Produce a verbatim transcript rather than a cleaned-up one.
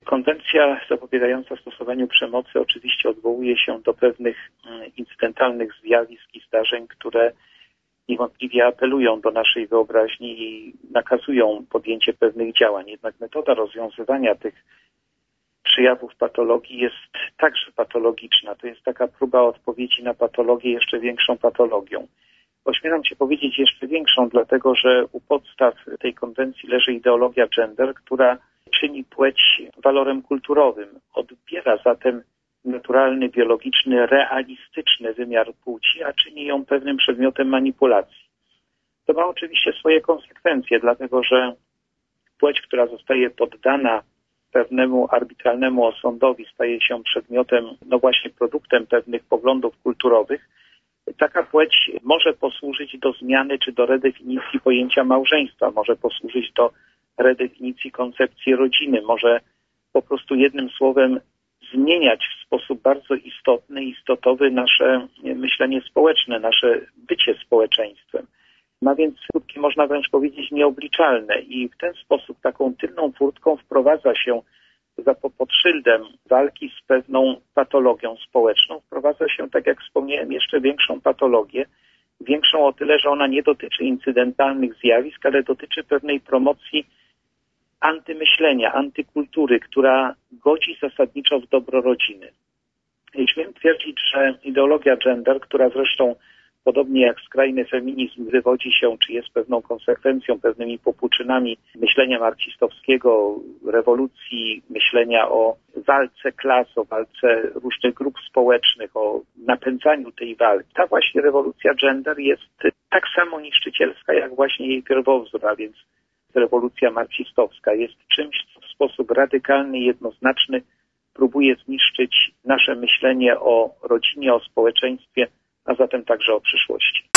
Konwencja zapobiegająca stosowaniu przemocy oczywiście odwołuje się do pewnych incydentalnych zjawisk i zdarzeń, które niewątpliwie apelują do naszej wyobraźni i nakazują podjęcie pewnych działań. Jednak metoda rozwiązywania tych przejawów patologii jest także patologiczna. To jest taka próba odpowiedzi na patologię jeszcze większą patologią. Ośmielam się powiedzieć jeszcze większą, dlatego że u podstaw tej konwencji leży ideologia gender, która czyni płeć walorem kulturowym. Odbiera zatem naturalny, biologiczny, realistyczny wymiar płci, a czyni ją pewnym przedmiotem manipulacji. To ma oczywiście swoje konsekwencje, dlatego że płeć, która zostaje poddana pewnemu arbitralnemu osądowi, staje się przedmiotem, no właśnie produktem pewnych poglądów kulturowych. Taka płeć może posłużyć do zmiany czy do redefinicji pojęcia małżeństwa, może posłużyć do redefinicji koncepcji rodziny, może po prostu jednym słowem zmieniać w sposób bardzo istotny, istotowy nasze myślenie społeczne, nasze bycie społeczeństwem. Ma więc skutki, można wręcz powiedzieć, nieobliczalne i w ten sposób taką tylną furtką wprowadza się za pod szyldem walki z pewną patologią społeczną, wprowadza się, tak jak wspomniałem, jeszcze większą patologię, większą o tyle, że ona nie dotyczy incydentalnych zjawisk, ale dotyczy pewnej promocji antymyślenia, antykultury, która godzi zasadniczo w dobro rodziny. I śmiem twierdzić, że ideologia gender, która zresztą podobnie jak skrajny feminizm wywodzi się, czy jest pewną konsekwencją, pewnymi popłuczynami myślenia marksistowskiego, rewolucji, myślenia o walce klas, o walce różnych grup społecznych, o napędzaniu tej walki. Ta właśnie rewolucja gender jest tak samo niszczycielska, jak właśnie jej pierwowzór, a więc rewolucja marksistowska. Jest czymś, co w sposób radykalny i jednoznaczny próbuje zniszczyć nasze myślenie o rodzinie, o społeczeństwie, a zatem także o przyszłości.